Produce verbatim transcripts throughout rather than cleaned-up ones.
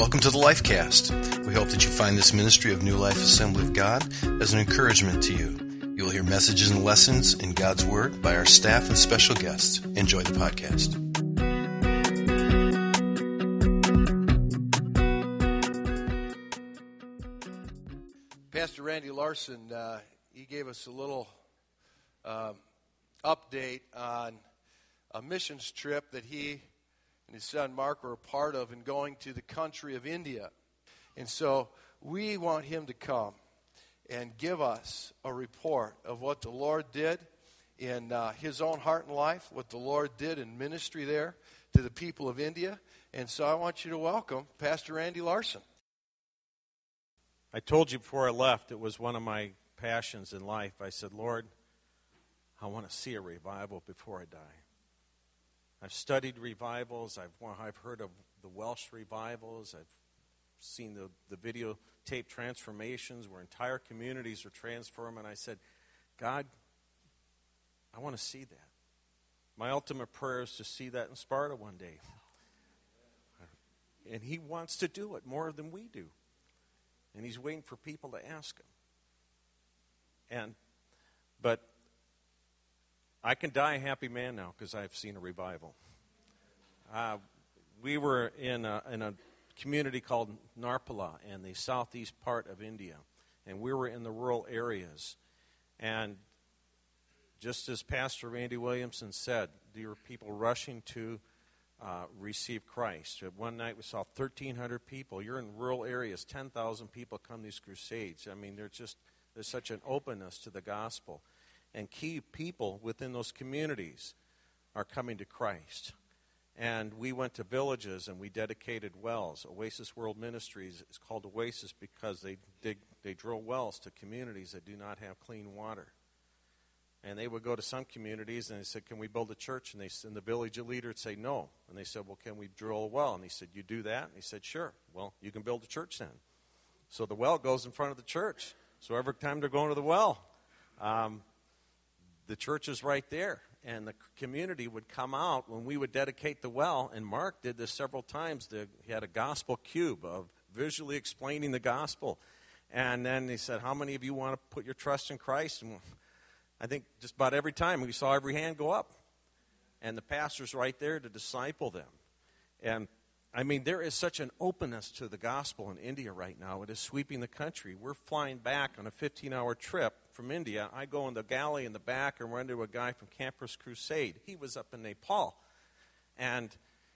Welcome to the Lifecast. We hope that you find this ministry of New Life Assembly of God as an encouragement to you. You will hear messages and lessons in God's Word by our staff and special guests. Enjoy the podcast. Pastor Randy Larson, uh, he gave us a little um, update on a missions trip that he and his son Mark were a part of in going to the country of India. And so we want him to come and give us a report of what the Lord did in uh, his own heart and life, what the Lord did in ministry there to the people of India. And so I want you to welcome Pastor Randy Larson. I told you before I left, it was one of my passions in life. I said, Lord, I want to see a revival before I die. I've studied revivals. I've, I've heard of the Welsh revivals. I've seen the, the videotape transformations where entire communities are transformed. And I said, God, I want to see that. My ultimate prayer is to see that in Sparta one day. And he wants to do it more than we do. And he's waiting for people to ask him. And, but I can die a happy man now because I've seen a revival. Uh, we were in a, in a community called Narpala in the southeast part of India. And we were in the rural areas. And just as Pastor Randy Williamson said, there were people rushing to Uh, receive Christ. One night we saw thirteen hundred people. You're in rural areas, ten thousand people come to these crusades. I mean, there's just there's such an openness to the gospel. And key people within those communities are coming to Christ. And we went to villages and we dedicated wells. Oasis World Ministries is called Oasis because they dig, they drill wells to communities that do not have clean water. And they would go to some communities and they said, can we build a church? And, they, and the village leader would say, no. And they said, well, can we drill a well? And he said, you do that? And he said, sure. Well, you can build a church then. So the well goes in front of the church. So every time they're going to the well, um, the church is right there. And the community would come out when we would dedicate the well. And Mark did this several times. The, he had a gospel cube of visually explaining the gospel. And then he said, how many of you want to put your trust in Christ? And I think just about every time we saw every hand go up. And the pastor's right there to disciple them. And, I mean, there is such an openness to the gospel in India right now. It is sweeping the country. We're flying back on a fifteen-hour trip from India. I go in the galley in the back and run into a guy from Campus Crusade. He was up in Nepal. And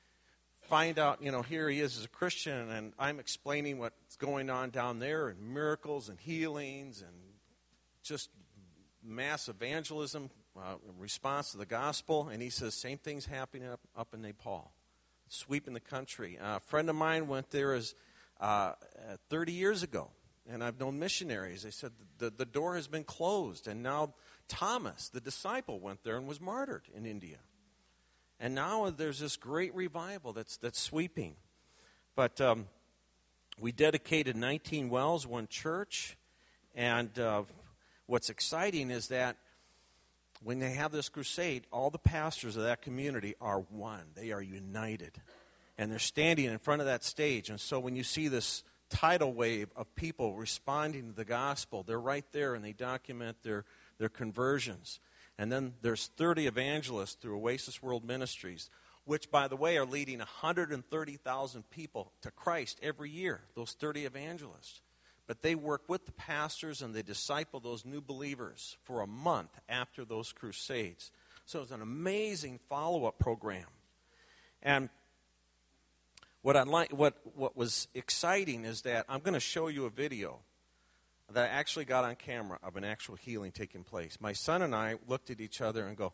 find out, you know, here he is as a Christian, and I'm explaining what's going on down there, and miracles and healings and just mass evangelism, uh, in response to the gospel, and he says, same thing's happening up, up in Nepal, sweeping the country. Uh, a friend of mine went there as, uh, thirty years ago, and I've known missionaries. They said the, the door has been closed, and now Thomas, the disciple, went there and was martyred in India. And now there's this great revival that's, that's sweeping. But um, we dedicated nineteen wells, one church, and uh, what's exciting is that when they have this crusade, all the pastors of that community are one. They are united. And they're standing in front of that stage. And so when you see this tidal wave of people responding to the gospel, they're right there and they document their, their conversions. And then there's thirty evangelists through Oasis World Ministries, which, by the way, are leading one hundred thirty thousand people to Christ every year, those thirty evangelists. But they work with the pastors and they disciple those new believers for a month after those crusades. So it's an amazing follow-up program. And what I like, what what was exciting is that I'm going to show you a video that I actually got on camera of an actual healing taking place. My son and I looked at each other and go,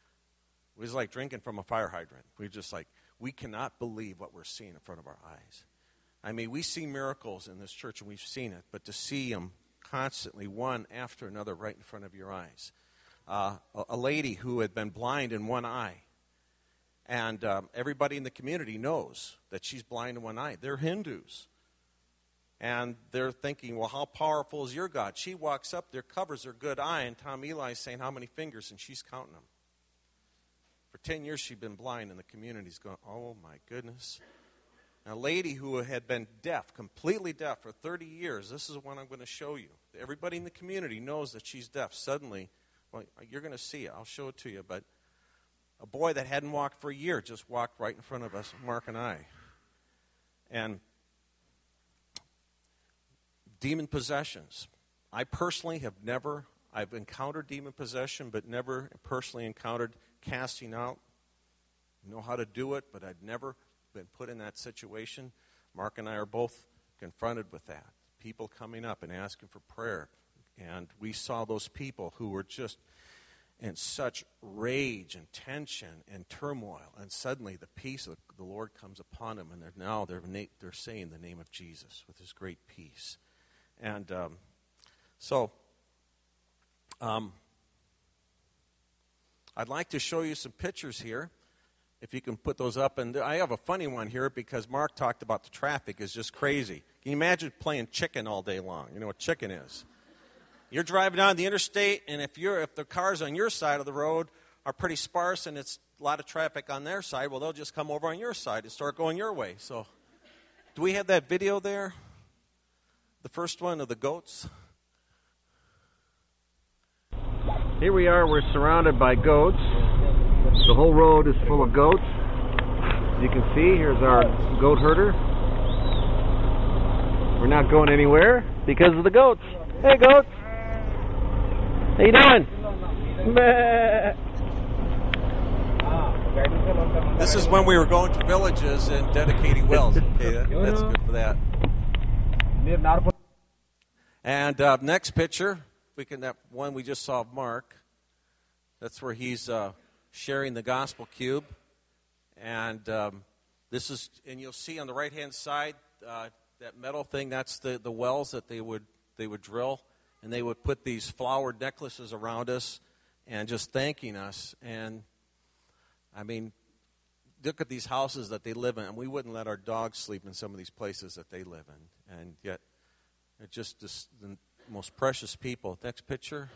it was like drinking from a fire hydrant. We were just like, we cannot believe what we're seeing in front of our eyes. I mean, we see miracles in this church, and we've seen it, but to see them constantly, one after another, right in front of your eyes. Uh, a, a lady who had been blind in one eye, and um, everybody in the community knows that she's blind in one eye. They're Hindus. And they're thinking, well, how powerful is your God? She walks up there, covers her good eye, and Tom Eli's saying, how many fingers? And she's counting them. For ten years she'd been blind, and the community's going, oh, my goodness. A lady who had been deaf, completely deaf for thirty years. This is what I'm going to show you. Everybody in the community knows that she's deaf. Suddenly, well, you're going to see it. I'll show it to you. But a boy that hadn't walked for a year just walked right in front of us, Mark and I. And demon possessions. I personally have never, I've encountered demon possession, but never personally encountered casting out. I know how to do it, but I'd never been put in that situation. Mark and I are both confronted with that. People coming up and asking for prayer. And we saw those people who were just in such rage and tension and turmoil. And suddenly the peace of the Lord comes upon them. And they're now they're, they're saying the name of Jesus with his great peace. And um, so um, I'd like to show you some pictures here. If you can put those up. And I have a funny one here because Mark talked about the traffic is just crazy. Can you imagine playing chicken all day long? You know what chicken is. You're driving down the interstate, and if you're if the cars on your side of the road are pretty sparse and it's a lot of traffic on their side, well, they'll just come over on your side and start going your way. So do we have that video there? The first one of the goats? Here we are. We're surrounded by goats. The whole road is full of goats. As you can see, here's our goat herder. We're not going anywhere because of the goats. Hey, goats! How you doing? This is when we were going to villages and dedicating wells. Okay, that, that's good for that. And uh, next picture, we can that one we just saw of Mark. That's where he's uh, sharing the gospel cube, and um, this is, and you'll see on the right hand side uh, that metal thing. That's the, the wells that they would they would drill, and they would put these flowered necklaces around us, and just thanking us. And I mean, look at these houses that they live in, and we wouldn't let our dogs sleep in some of these places that they live in, and yet they're just this, the most precious people. Next picture.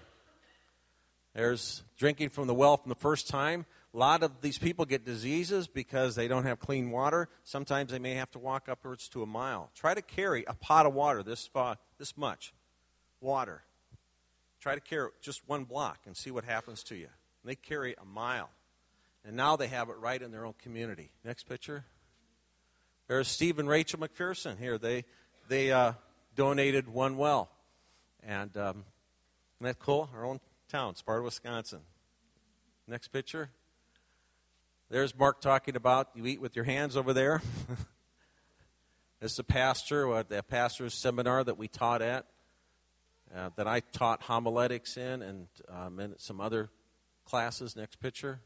There's drinking from the well from the first time. A lot of these people get diseases because they don't have clean water. Sometimes they may have to walk upwards to a mile. Try to carry a pot of water this far, this much water. Try to carry just one block and see what happens to you. And they carry a mile. And now they have it right in their own community. Next picture. There's Steve and Rachel McPherson here. They they uh, donated one well. And um, isn't that cool? Our own town, Sparta, Wisconsin. Next picture. There's Mark talking about you eat with your hands over there. This is a pastor at the pastor's seminar that we taught at, uh, that I taught homiletics in, and um, in some other classes. Next picture.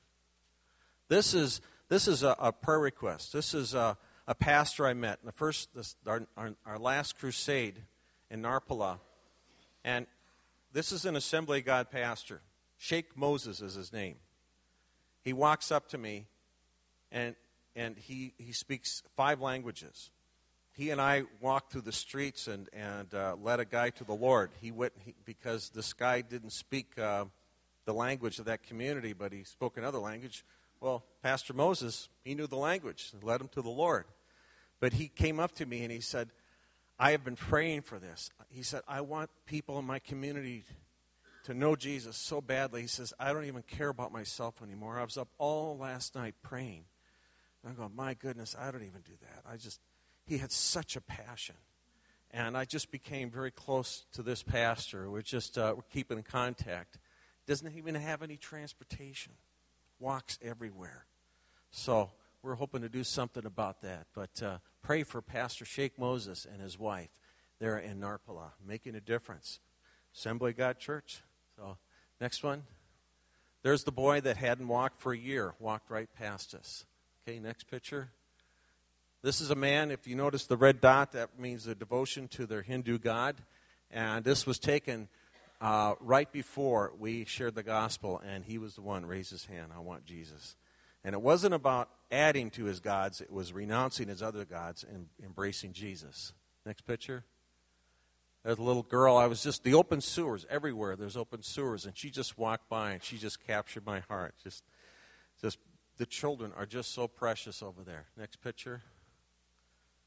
This is this is a, a prayer request. This is a, a pastor I met in the first this, our, our our last crusade in Narpala, and this is an Assembly of God pastor. Sheikh Moses is his name. He walks up to me, and and he, he speaks five languages. He and I walked through the streets and and uh, led a guy to the Lord. He went he, because this guy didn't speak uh, the language of that community, but he spoke another language. Well, Pastor Moses, he knew the language and led him to the Lord. But he came up to me and he said, I have been praying for this. He said, I want people in my community to know Jesus so badly. He says, I don't even care about myself anymore. I was up all last night praying. And I go, my goodness, I don't even do that. I just, he had such a passion. And I just became very close to this pastor. We're just, uh, we're keeping in contact. Doesn't even have any transportation. Walks everywhere. So we're hoping to do something about that. But uh, pray for Pastor Sheikh Moses and his wife there in Narpala, making a difference. Assembly of God Church. So next one. There's the boy that hadn't walked for a year, walked right past us. Okay, next picture. This is a man, if you notice the red dot, that means a devotion to their Hindu god. And this was taken uh, right before we shared the gospel, and he was the one who raised his hand, I want Jesus. And it wasn't about adding to his gods, it was renouncing his other gods and embracing Jesus. Next picture. There's a little girl, I was just, the open sewers, everywhere there's open sewers, and she just walked by and she just captured my heart. Just, just the children are just so precious over there. Next picture.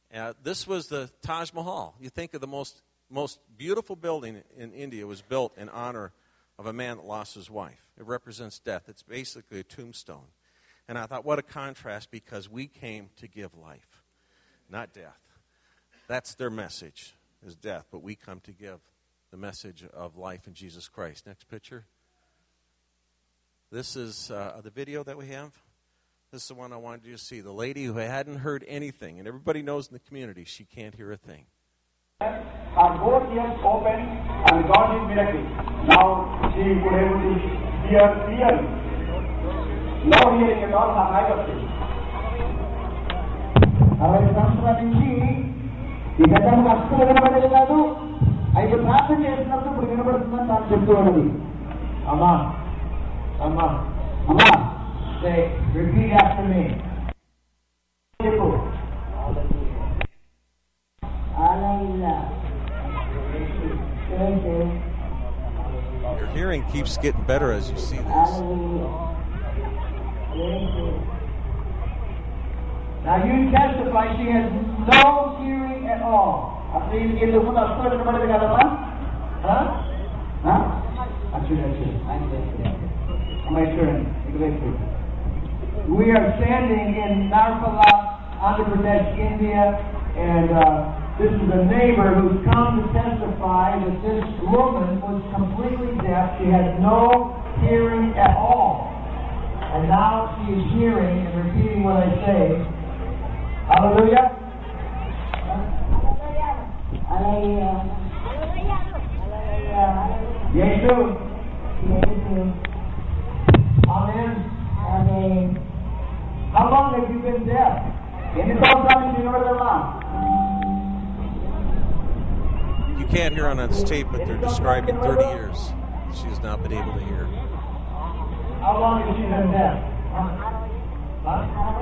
Uh, this was the Taj Mahal. You think of the most most beautiful building in India was built in honor of a man that lost his wife. It represents death. It's basically a tombstone. And I thought, what a contrast, because we came to give life, not death. That's their message, is death, but we come to give the message of life in Jesus Christ. Next picture. This is uh, the video that we have. This is the one I wanted you to see. The lady who hadn't heard anything, and everybody knows in the community she can't hear a thing. Her both ears open and God is miracle. Now she could able to hear clearly. No hearing at all, her eyes are closed. అరవై సంవత్సరాల నుంచి ఈ గతంలో అస్సలు వినబడేది కాదు. ఐదు ప్రార్థన చేసినప్పుడు ఇప్పుడు వినబడుతుందని తాను చెప్తూ ఉన్నది. అమ్మా అమ్మా అమ్మా రిపీట్ after me. చెప్పు. Your hearing keeps getting better as you see this. Now you testify she has no hearing at all. Please give the one up to the other. Huh? Huh? That's it, that's it. My turn. We are standing in Narpala, Andhra Pradesh, India, and uh, this is a neighbor who's come to testify that this woman was completely deaf. She had no hearing at all. And now she is hearing and repeating what I say. Hallelujah. Hallelujah. Yesu. Yesu. Amen. Amen. How long have you been deaf? Any thoughts you know the law? You can't hear on this tape, but they're describing thirty years she has not been able to hear. How long has she been deaf? Huh?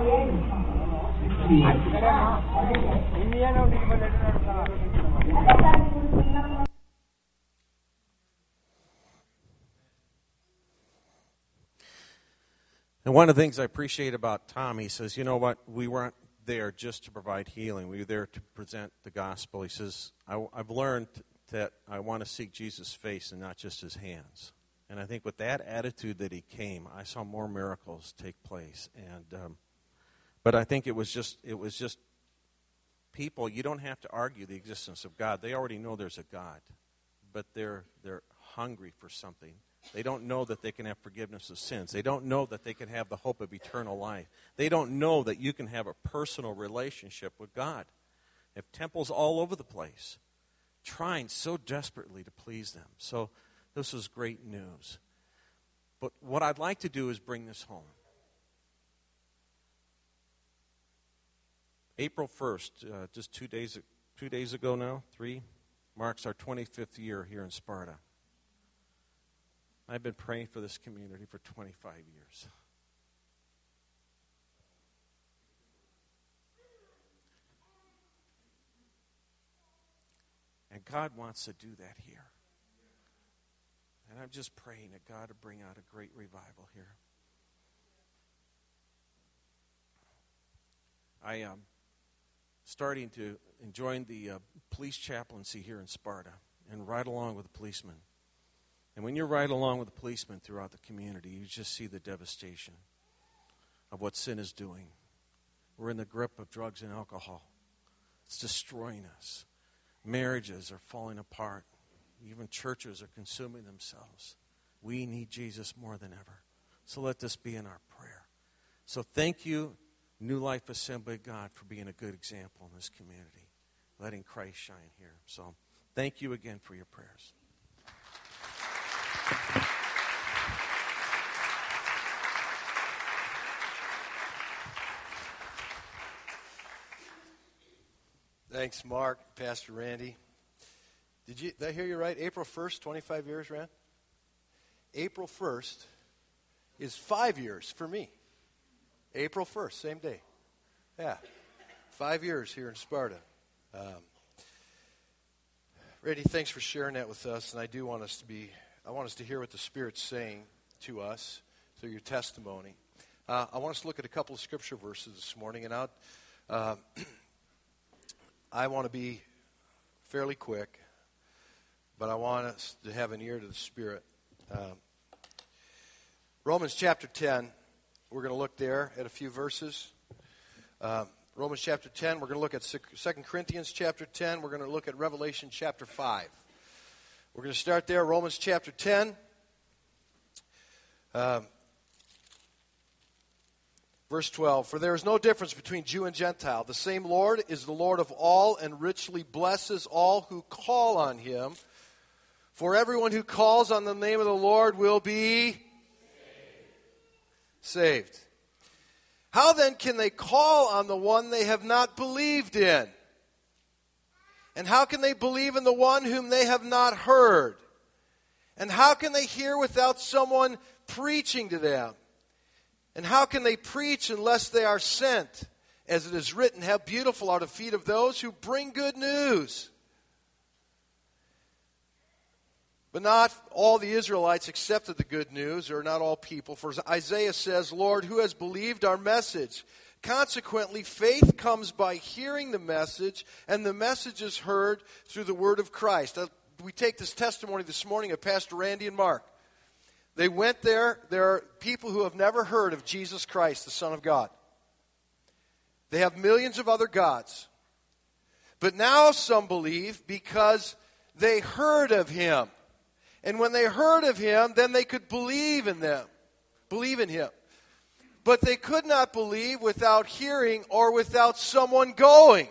And one of the things I appreciate about Tom, he says, you know what, we weren't there just to provide healing. We were there to present the gospel. He says, I, I've learned that I want to seek Jesus' face and not just his hands. And I think with that attitude that he came, I saw more miracles take place. And um, but I think it was just it was just people. You don't have to argue the existence of God. They already know there's a God, but they're they're hungry for something. They don't know that they can have forgiveness of sins. They don't know that they can have the hope of eternal life. They don't know that you can have a personal relationship with God. They have temples all over the place, trying so desperately to please them. So this is great news. But what I'd like to do is bring this home. April first, uh, just two days two days ago now, three, marks our twenty-fifth year here in Sparta. I've been praying for this community for twenty-five years. And God wants to do that here. And I'm just praying that God will bring out a great revival here. I am starting to enjoy the uh, police chaplaincy here in Sparta and ride along with the policemen. And when you ride along with the policemen throughout the community, you just see the devastation of what sin is doing. We're in the grip of drugs and alcohol. It's destroying us. Marriages are falling apart. Even churches are consuming themselves. We need Jesus more than ever. So let this be in our prayer. So thank you, New Life Assembly of God, for being a good example in this community, letting Christ shine here. So thank you again for your prayers. Thanks, Mark, Pastor Randy. Did you? Did I hear you right? April first, twenty-five years, Rand? April first is five years for me. April first, same day. Yeah, five years here in Sparta. Um, Randy, thanks for sharing that with us, and I do want us to be. I want us to hear what the Spirit's saying to us through your testimony. Uh, I want us to look at a couple of scripture verses this morning, and I'll. Uh, I want to be fairly quick, but I want us to have an ear to the Spirit. Um, Romans chapter ten, we're going to look there at a few verses. Um, Romans chapter ten, we're going to look at Second Corinthians chapter ten, we're going to look at Revelation chapter five. We're going to start there, Romans chapter ten. Um, verse twelve, for there is no difference between Jew and Gentile. The same Lord is the Lord of all and richly blesses all who call on him. For everyone who calls on the name of the Lord will be saved. saved. How then can they call on the one they have not believed in? And how can they believe in the one whom they have not heard? And how can they hear without someone preaching to them? And how can they preach unless they are sent? As it is written, how beautiful are the feet of those who bring good news. But not all the Israelites accepted the good news, or not all people. For Isaiah says, Lord, who has believed our message? Consequently, faith comes by hearing the message, and the message is heard through the word of Christ. We take this testimony this morning of Pastor Randy and Mark. They went there. There are people who have never heard of Jesus Christ, the Son of God. They have millions of other gods. But now some believe because they heard of him. And when they heard of him, then they could believe in them, believe in him. But they could not believe without hearing or without someone going.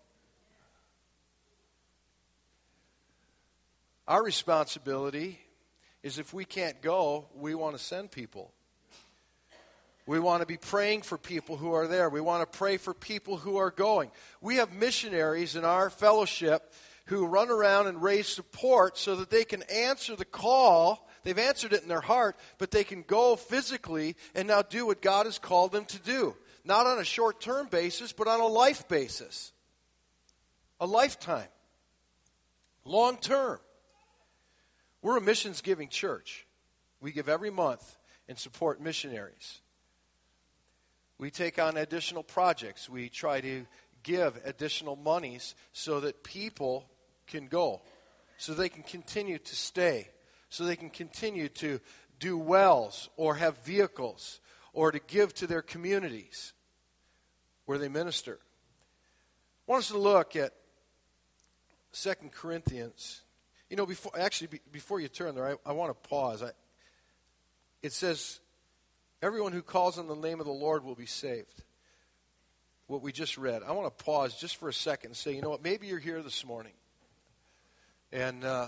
Our responsibility is if we can't go, we want to send people. We want to be praying for people who are there. We want to pray for people who are going. We have missionaries in our fellowship who run around and raise support so that they can answer the call. They've answered it in their heart, but they can go physically and now do what God has called them to do. Not on a short-term basis, but on a life basis. A lifetime. Long-term. We're a missions-giving church. We give every month and support missionaries. We take on additional projects. We try to give additional monies so that people can go, so they can continue to stay, so they can continue to do wells or have vehicles or to give to their communities where they minister. I want us to look at Second Corinthians. You know, before actually be, before you turn there, I, I want to pause. I, it says, everyone who calls on the name of the Lord will be saved. What we just read. I want to pause just for a second and say, you know what, maybe you're here this morning. And uh,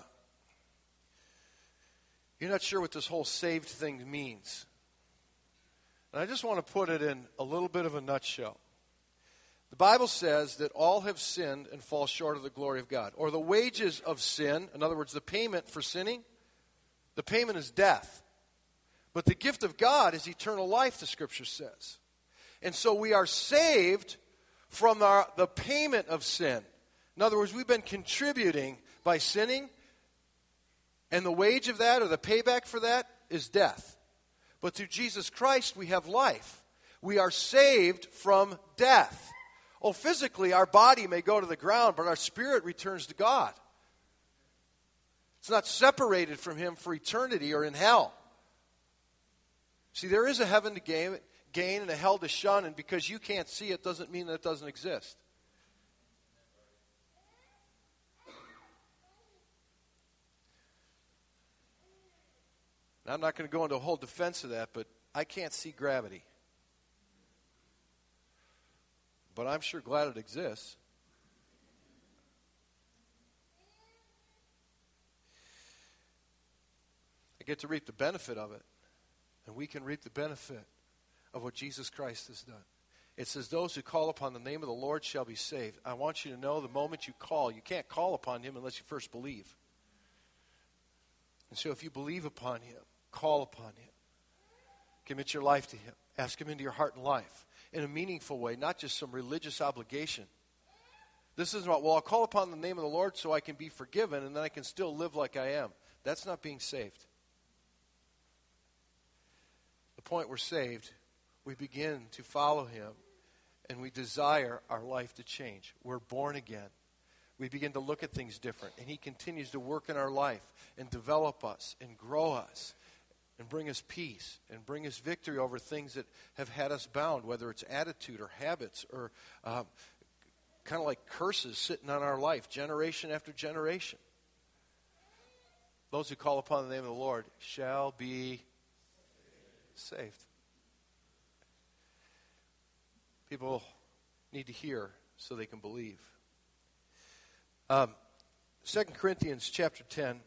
you're not sure what this whole saved thing means. And I just want to put it in a little bit of a nutshell. The Bible says that all have sinned and fall short of the glory of God. Or the wages of sin, in other words, the payment for sinning, the payment is death. But the gift of God is eternal life, the Scripture says. And so we are saved from our, the payment of sin. In other words, we've been contributing by sinning, and the wage of that, or the payback for that, is death. But through Jesus Christ, we have life. We are saved from death. Oh, physically, our body may go to the ground, but our spirit returns to God. It's not separated from him for eternity or in hell. See, there is a heaven to gain, gain and a hell to shun, and because you can't see it doesn't mean that it doesn't exist. Now, I'm not going to go into a whole defense of that, but I can't see gravity. But I'm sure glad it exists. I get to reap the benefit of it. And we can reap the benefit of what Jesus Christ has done. It says, those who call upon the name of the Lord shall be saved. I want you to know the moment you call, you can't call upon him unless you first believe. And so if you believe upon him, call upon him, commit your life to him, ask him into your heart and life in a meaningful way, not just some religious obligation. This isn't about, well, I'll call upon the name of the Lord so I can be forgiven and then I can still live like I am. That's not being saved. The point we're saved, we begin to follow him and we desire our life to change. We're born again. we begin to look at things different. And He continues to work in our life and develop us and grow us and bring us peace and bring us victory over things that have had us bound, whether it's attitude or habits or um, kind of like curses sitting on our life, generation after generation. Those who call upon the name of the Lord shall be saved. People need to hear so they can believe. Um, Second Corinthians chapter ten.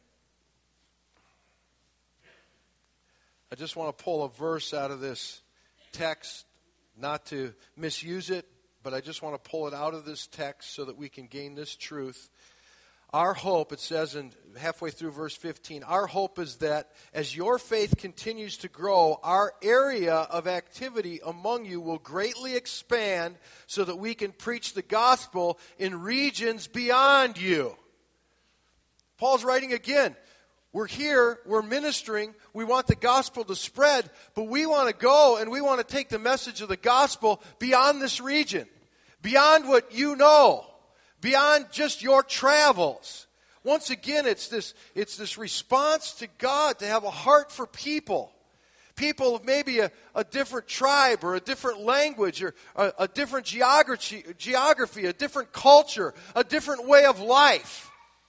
I just want to pull a verse out of this text, not to misuse it, but I just want to pull it out of this text so that we can gain this truth. Our hope, it says in halfway through verse fifteen, our hope is that as your faith continues to grow, our area of activity among you will greatly expand so that we can preach the gospel in regions beyond you. Paul's writing again. We're here, we're ministering, we want the gospel to spread, but we want to go and we want to take the message of the gospel beyond this region, beyond what you know, beyond just your travels. Once again, it's this, it's this response to God to have a heart for people. People of maybe a, a different tribe or a different language or a, a different geography, geography, a different culture, a different way of life.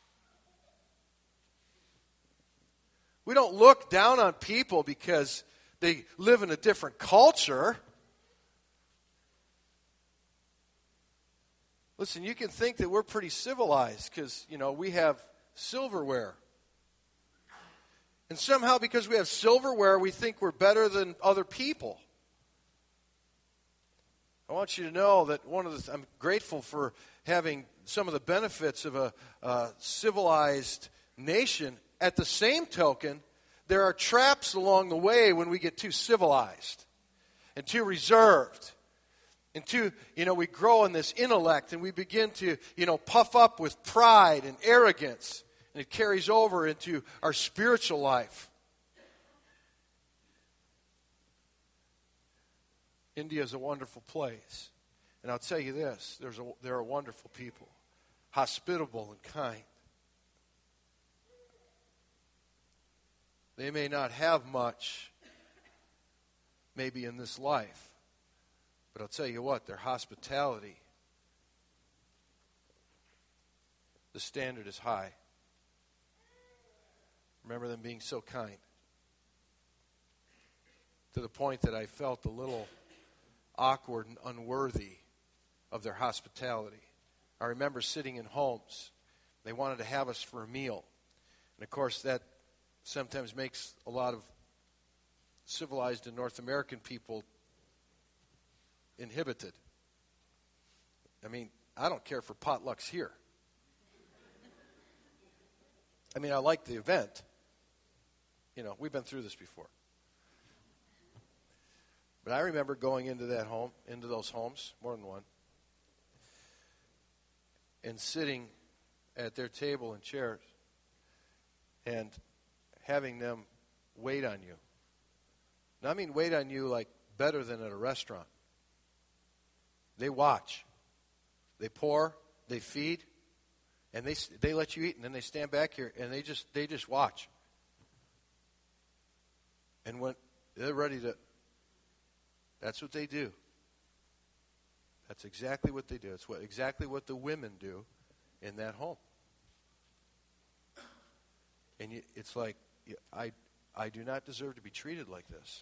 We don't look down on people because they live in a different culture. Listen, you can think that we're pretty civilized because, you know, we have silverware. And somehow because we have silverware, we think we're better than other people. I want you to know that one of the, I'm grateful for having some of the benefits of a, a civilized nation. At the same token, there are traps along the way when we get too civilized and too reserved. And too, you know, we grow in this intellect and we begin to, you know, puff up with pride and arrogance. And it carries over into our spiritual life. India is a wonderful place. And I'll tell you this, there's a, there are wonderful people, hospitable and kind. They may not have much, maybe in this life, but I'll tell you what, their hospitality, the standard is high. Remember them being so kind, to the point that I felt a little awkward and unworthy of their hospitality. I remember sitting in homes. They wanted to have us for a meal. And of course, that sometimes makes a lot of civilized and North American people inhibited. I mean, I don't care for potlucks here. I mean, I like the event. You know, we've been through this before. But I remember going into that home, into those homes, more than one, and sitting at their table and chairs and having them wait on you. Now, I mean wait on you like better than at a restaurant. They watch. They pour. They feed. And they they let you eat. And then they stand back here and they just they just watch. And when they're ready to, that's what they do. That's exactly what they do. It's what exactly what the women do in that home. And you, it's like, I, I do not deserve to be treated like this.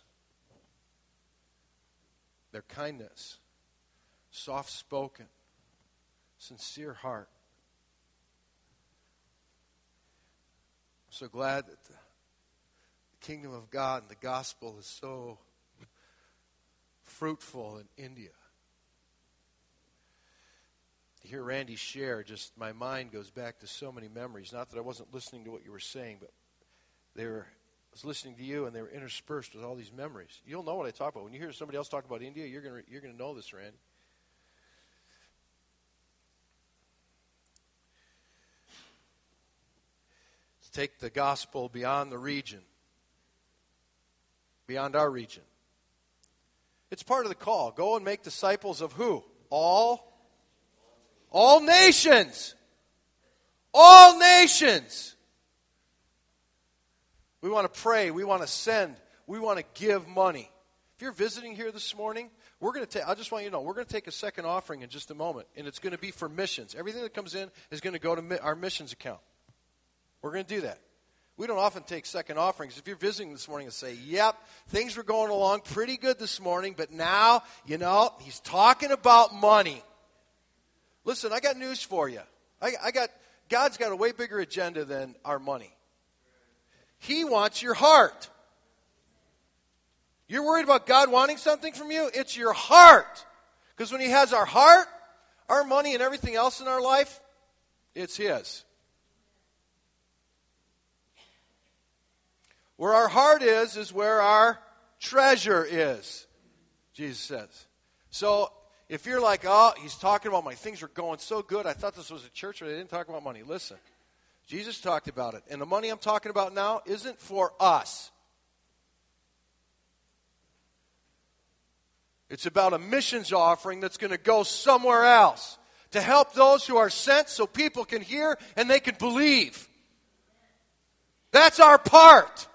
Their kindness, soft-spoken, sincere heart. I'm so glad that the kingdom of God and the gospel is so fruitful in India. To hear Randy share, just my mind goes back to so many memories. Not that I wasn't listening to what you were saying, but they were, I was listening to you, and they were interspersed with all these memories. You'll know what I talk about. When you hear somebody else talk about India, you're going you're going to know this, Randy. Let's take the gospel beyond the region, beyond our region. It's part of the call. Go and make disciples of who? All? All nations. all nations. We want to pray. We want to send. We want to give money. If you're visiting here this morning, we're going to take, I just want you to know, we're going to take a second offering in just a moment, and it's going to be for missions. Everything that comes in is going to go to mi- our missions account. We're going to do that. We don't often take second offerings. If you're visiting this morning and say, yep, things were going along pretty good this morning, but now, you know, he's talking about money. Listen, I got news for you. I, I got, God's got a way bigger agenda than our money. He wants your heart. You're worried about God wanting something from you? It's your heart. Because when he has our heart, our money and everything else in our life, it's his. Where our heart is, is where our treasure is, Jesus says. So if you're like, oh, he's talking about my things are going so good. I thought this was a church where they didn't talk about money. Listen, Jesus talked about it. And the money I'm talking about now isn't for us. It's about a missions offering that's going to go somewhere else to help those who are sent so people can hear and they can believe. That's our part.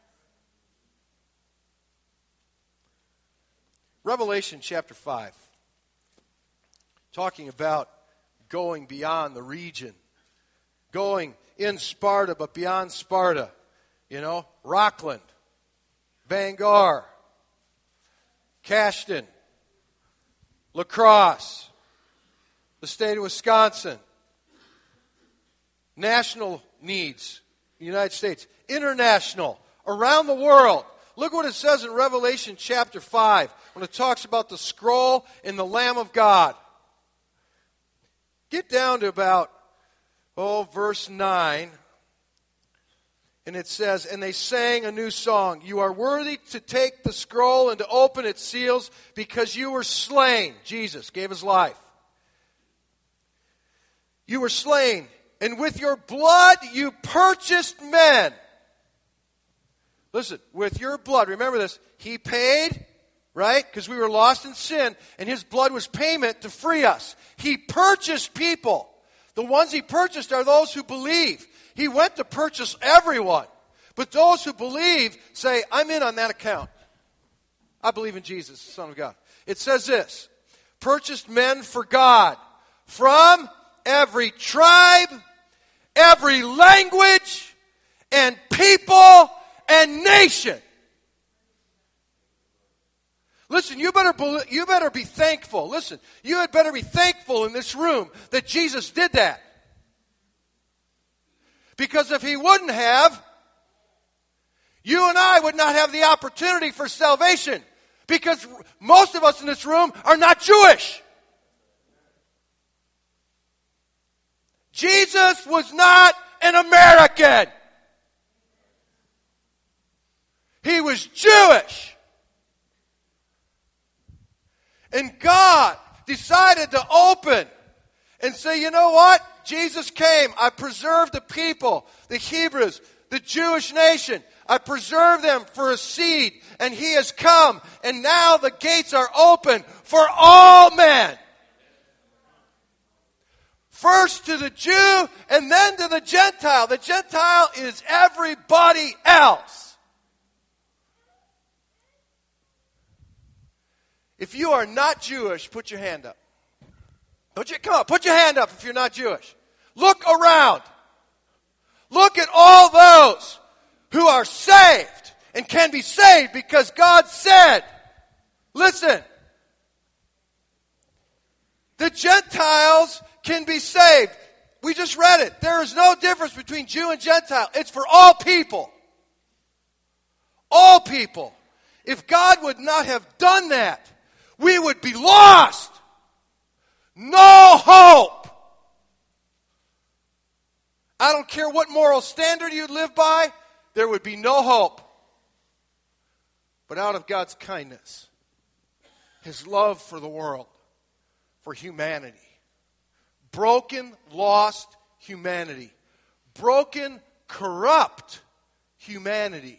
Revelation chapter five, talking about going beyond the region, going in Sparta but beyond Sparta, you know, Rockland, Bangor, Cashton, La Crosse, the state of Wisconsin, national needs in the United States, international, around the world. Look what it says in Revelation chapter five when it talks about the scroll and the Lamb of God. Get down to about, oh, verse nine. And it says, and they sang a new song. You are worthy to take the scroll and to open its seals because you were slain. Jesus gave his life. You were slain. And with your blood you purchased men. Listen, with your blood, remember this, he paid, right? Because we were lost in sin, and his blood was payment to free us. He purchased people. The ones he purchased are those who believe. He went to purchase everyone. But those who believe say, I'm in on that account. I believe in Jesus, the Son of God. It says this, purchased men for God from every tribe, every language, and people, and nation. Listen, you better, you better be thankful. Listen, you had better be thankful in this room that Jesus did that. Because if he wouldn't have, you and I would not have the opportunity for salvation. Because most of us in this room are not Jewish. Jesus was not an American. He was Jewish. And God decided to open and say, you know what? Jesus came. I preserved the people, the Hebrews, the Jewish nation. I preserved them for a seed. And he has come. And now the gates are open for all men. First to the Jew and then to the Gentile. The Gentile is everybody else. If you are not Jewish, put your hand up. Don't you? Come on, put your hand up if you're not Jewish. Look around. Look at all those who are saved and can be saved because God said, listen, the Gentiles can be saved. We just read it. There is no difference between Jew and Gentile. It's for all people. All people. If God would not have done that, we would be lost. No hope. I don't care what moral standard you live by, there would be no hope. But out of God's kindness, his love for the world, for humanity, broken, lost humanity, broken, corrupt humanity.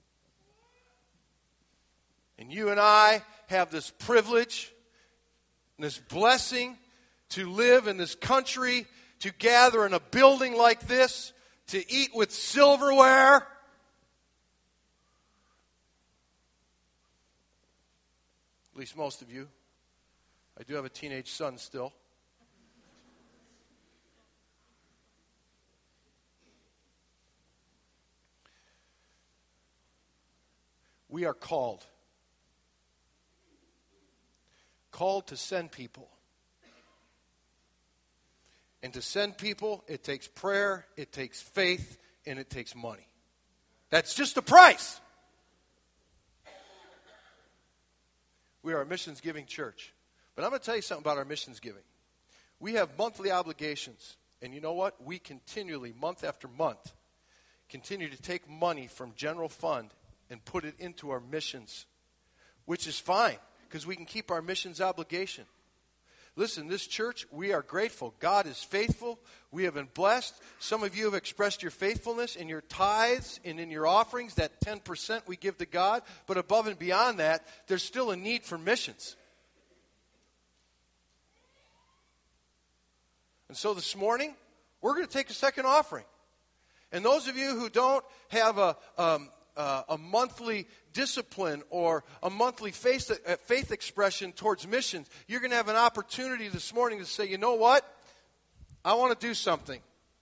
And you and I have this privilege and this blessing to live in this country, to gather in a building like this, to eat with silverware. At least most of you. I do have a teenage son still. We are called. Called to send people. And to send people, it takes prayer, it takes faith, and it takes money. That's just the price. We are a missions giving church. But I'm going to tell you something about our missions giving. We have monthly obligations. And you know what? We continually, month after month, continue to take money from general fund and put it into our missions, which is fine because we can keep our missions obligation. Listen, this church, we are grateful. God is faithful. We have been blessed. Some of you have expressed your faithfulness in your tithes and in your offerings, that ten percent we give to God. But above and beyond that, there's still a need for missions. And so this morning, we're going to take a second offering. And those of you who don't have a... Um, Uh, a monthly discipline or a monthly faith, uh, faith expression towards missions, you're going to have an opportunity this morning to say, you know what? I want to do something.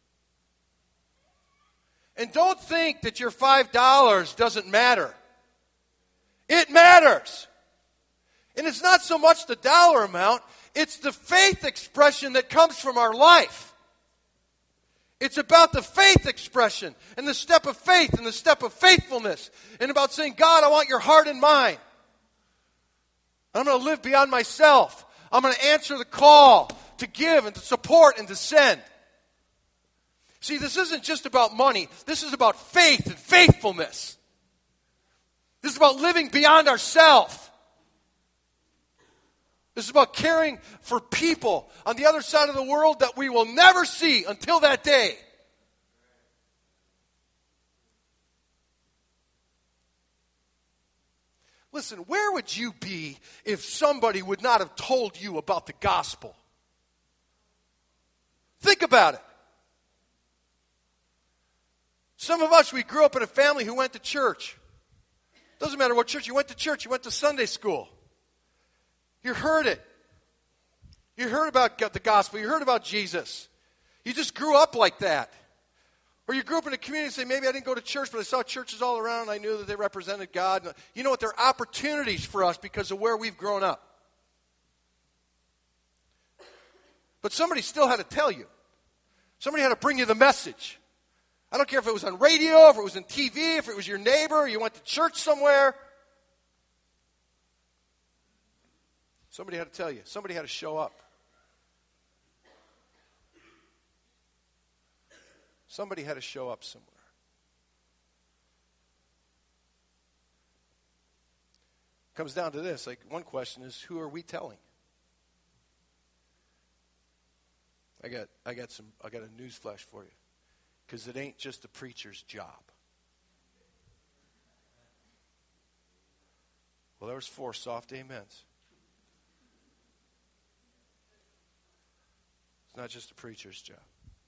And don't think that your five dollars doesn't matter. It matters. And it's not so much the dollar amount, it's the faith expression that comes from our life. It's about the faith expression and the step of faith and the step of faithfulness and about saying, God, I want your heart and mind. I'm going to live beyond myself. I'm going to answer the call to give and to support and to send. See, this isn't just about money. This is about faith and faithfulness. This is about living beyond ourselves. This is about caring for people on the other side of the world that we will never see until that day. Listen, where would you be if somebody would not have told you about the gospel? Think about it. Some of us, we grew up in a family who went to church. Doesn't matter what church. You went to church. You went to Sunday school. You heard it. You heard about the gospel. You heard about Jesus. You just grew up like that. Or you grew up in a community and say, maybe I didn't go to church, but I saw churches all around and I knew that they represented God. You know what? There are opportunities for us because of where we've grown up. But somebody still had to tell you. Somebody had to bring you the message. I don't care if it was on radio, if it was on T V, if it was your neighbor, or you went to church somewhere. Somebody had to tell you. Somebody had to show up. Somebody had to show up somewhere. Comes down to this. Like, one question is, who are we telling? I got I got some I got a news flash for you. Because it ain't just the preacher's job. Well, there was four soft amens. It's not just a preacher's job.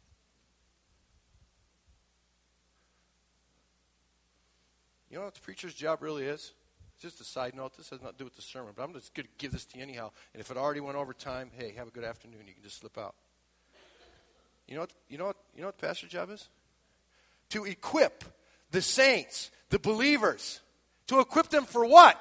You know what the preacher's job really is? It's just a side note. This has nothing to do with the sermon, but I'm just going to give this to you anyhow. And if it already went over time, hey, have a good afternoon. You can just slip out. You know what? You know what? You know what the pastor's job is? To equip the saints, the believers. To equip them for what?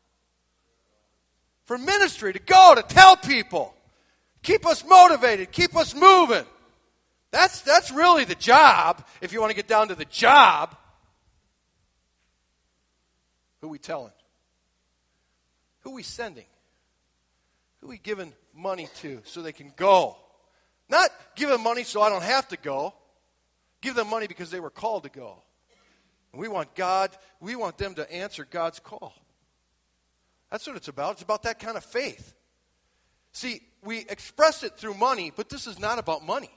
For ministry. To go, to tell people. Keep us motivated. Keep us moving. That's, that's really the job, if you want to get down to the job. Who are we telling? Who are we sending? Who are we giving money to so they can go? Not give them money so I don't have to go. Give them money because they were called to go. And we want God, we want them to answer God's call. That's what it's about. It's about that kind of faith. See, we express it through money, but this is not about money.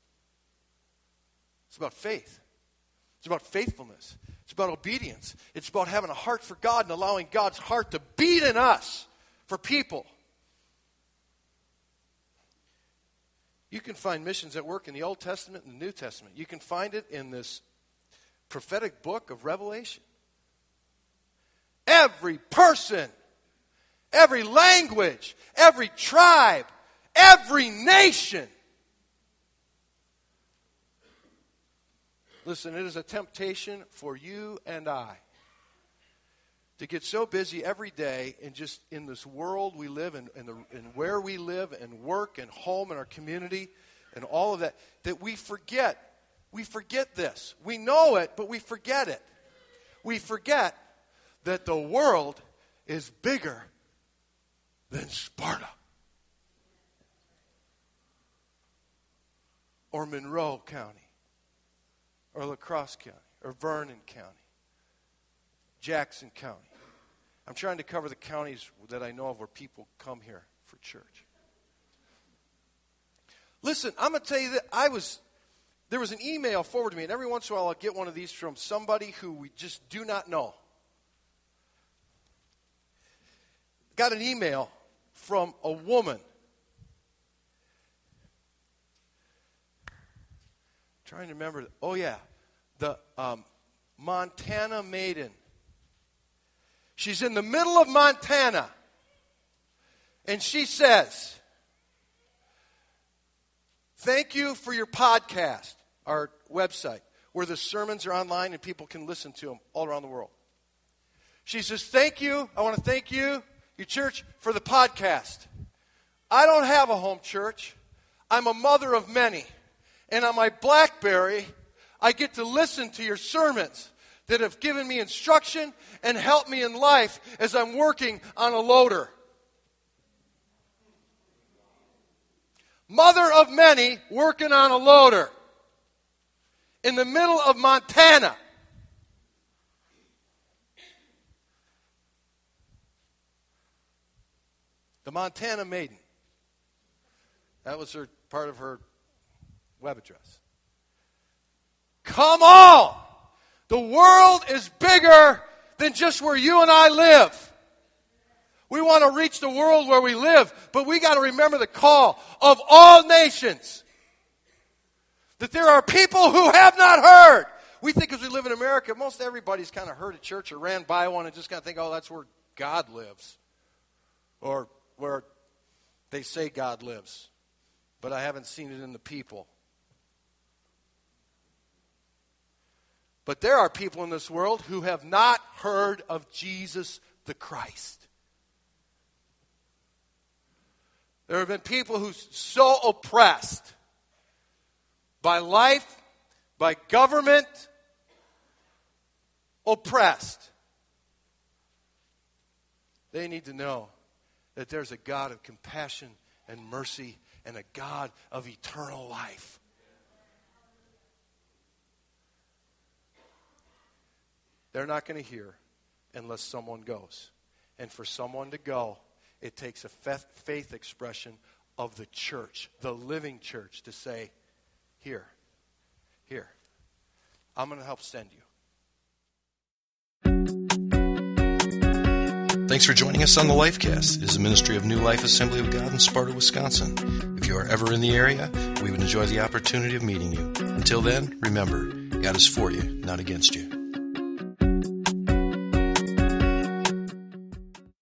It's about faith. It's about faithfulness. It's about obedience. It's about having a heart for God and allowing God's heart to beat in us for people. You can find missions at work in the Old Testament and the New Testament. You can find it in this prophetic book of Revelation. Every person, every language, every tribe, every nation. Listen, it is a temptation for you and I to get so busy every day and just in this world we live in, and, and where we live and work and home and our community and all of that, that we forget. We forget this. We know it, but we forget it. We forget that the world is bigger than Sparta or Monroe County or La Crosse County or Vernon County, Jackson County. I'm trying to cover the counties that I know of where people come here for church. Listen, I'm going to tell you that I was, there was an email forwarded to me, and every once in a while I'll get one of these from somebody who we just do not know. Got an email from a woman. Trying to remember. Oh, yeah. The um, Montana Maiden. She's in the middle of Montana. And she says, thank you for your podcast, our website, where the sermons are online and people can listen to them all around the world. She says, thank you. I want to thank you, your church, for the podcast. I don't have a home church. I'm a mother of many. And on my BlackBerry, I get to listen to your sermons that have given me instruction and helped me in life as I'm working on a loader. Mother of many working on a loader in the middle of Montana. The Montana Maiden. That was her part of her web address. Come on! The world is bigger than just where you and I live. We want to reach the world where we live, but we got to remember the call of all nations. That there are people who have not heard. We think as we live in America, most everybody's kind of heard a church or ran by one and just kind of think, oh, that's where God lives. Or where they say God lives. But I haven't seen it in the people. But there are people in this world who have not heard of Jesus the Christ. There have been people who are so oppressed by life, by government, oppressed. They need to know that there's a God of compassion and mercy and a God of eternal life. They're not going to hear unless someone goes. And for someone to go, it takes a faith expression of the church, the living church, to say, here, here, I'm going to help send you. Thanks for joining us on the Lifecast. It is a ministry of New Life Assembly of God in Sparta, Wisconsin. If you are ever in the area, we would enjoy the opportunity of meeting you. Until then, remember, God is for you, not against you.